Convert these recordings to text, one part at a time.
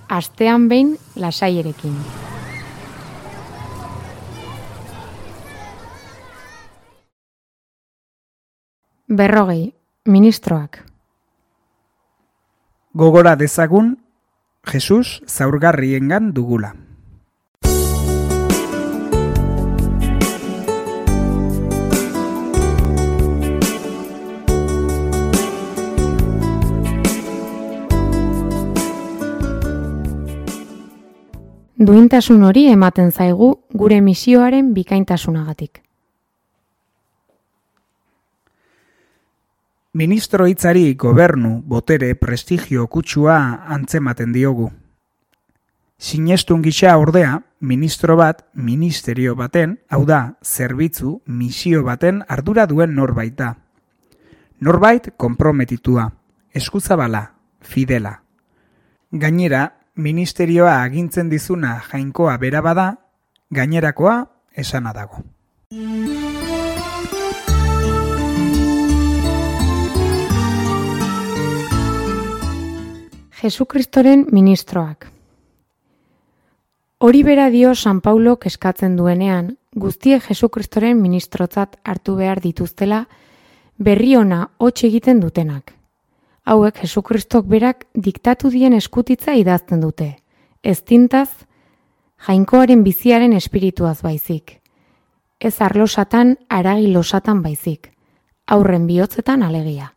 astean behin lasaierekin. Berrogei, ministroak. Gogora dezagun, Jesus zaurgarriengan dugula. Duintasun hori ematen zaigu gure misioaren bikaintasunagatik. Ministro hitzari gobernu, botere, prestigio kutsua antzematen diogu. Sinestun gisa ordea, ministro bat, ministerio baten, hau da, zerbitzu, misio baten ardura duen norbait da. Norbait konprometitua, eskuzabala, fidela. Gainera, ministerioa agintzen dizuna jainkoa bera bada, gainerakoa esana dago. Jesukristoren ministroak. Hori bera dio San Paulok eskatzen duenean, guztiek Jesukristoren ministrotzat hartu behar dituztela berri ona hots egiten dutenak. Hauek Jesukristok berak diktatu dien eskutitza idazten dute, ez tintaz, jainkoaren biziaren espirituaz baizik. Ez arlosatan, haragi losatan baizik, aurren bihotzetan alegia.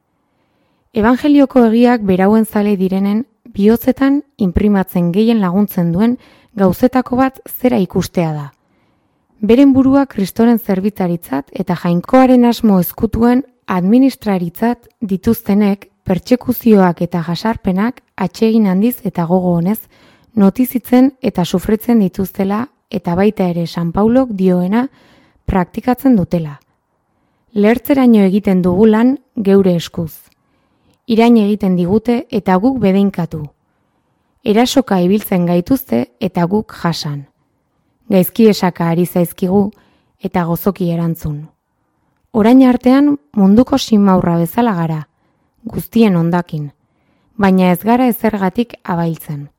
Evangelioko egiak berauen zale direnen bihotzetan inprimatzen gehien laguntzen duen gauzetako bat zera ikustea da. Beren burua Kristoren zerbitzaritzat eta jainkoaren asmo ezkutuen administraritzat dituztenek pertsekuzioak eta jasarpenak atsegin handiz eta gogo honez notizitzen eta sufritzen dituztela eta baita ere San Paulok dioena praktikatzen dutela. Lehertzeraino egiten dugu lan geure eskuz. Irain egiten digute eta guk bedeinkatu. Erasoka ibiltzen gaituzte eta guk jasan. Gaizki esaka ari zaizkigu eta gozoki erantzun. Orain artean munduko simaurra bezala gara, guztien ondakin, baina ez gara ezergatik abailtzen.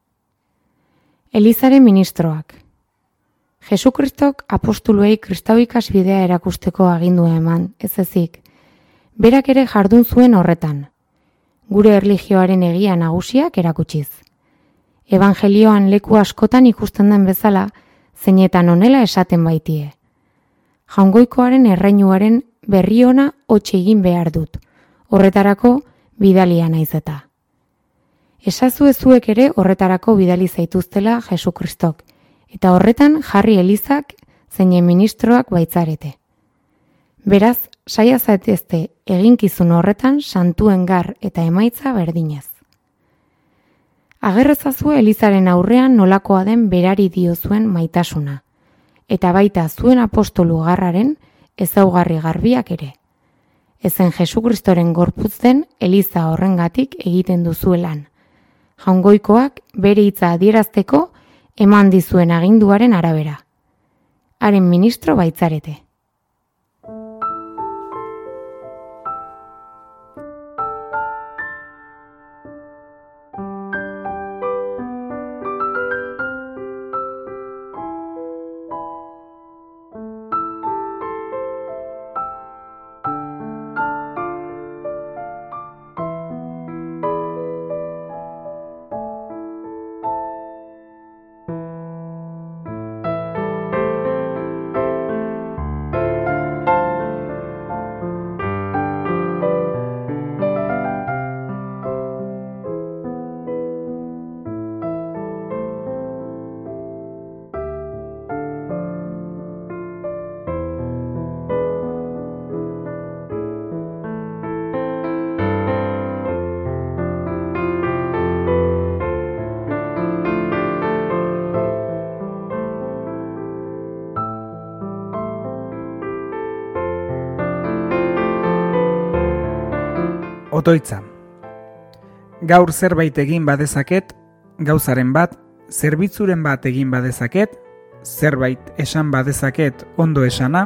Elizaren ministroak. Jesukristok apostuluei kristauikas bidea erakusteko agindua eman, ez ezik. Berak ere jardun zuen horretan. Gure erlijioaren egia nagusiak erakutsiz. Evangelioan leku askotan ikusten den bezala, zeinetan honela esaten baitie. Jaungoikoaren erreinuaren berri ona hots egin behar dut. Horretarako bidalia naiz eta. Esazue zuek ere horretarako bidali zaituztela Jesukristok, eta horretan jarri Elizak zeinen ministroak baitzarete. Beraz, saia zaitezte eginkizun horretan santuen gar eta emaitza berdinez. Agerrezazue Elizaren aurrean nolakoa den berari diozuen maitasuna, eta baita zuen apostolu garraren ezaugarri garbiak ere. Ezen Jesukristoren gorputz den Eliza horrengatik egiten duzuelan. Jaungoikoak bere hitza adierazteko eman dizuen aginduaren arabera. Haren ministro baitzarete. Otoitza. Gaur zerbait egin badezaket, gauzaren bat, zerbitzuren bat egin badezaket, zerbait esan badezaket ondo esana,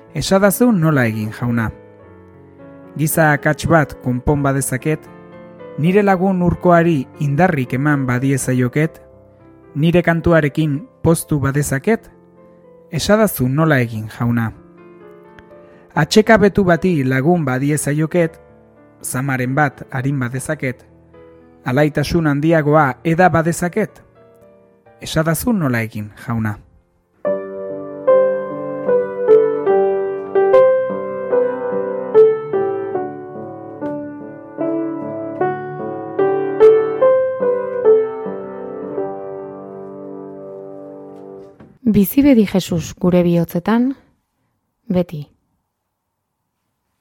esadazu nola egin jauna. Giza akats bat konpon badezaket, nire lagun urkoari indarrik eman badiezaioket, nire kantuarekin poztu badezaket, esadazu nola egin, jauna. Atxekabetu bati lagun badiezaioket, zamaren bat arin badezaket, alaitasun handiagoa eda badezaket, esadazu nola egin, jauna. Bizi bedi Jesus gure bihotzetan, beti.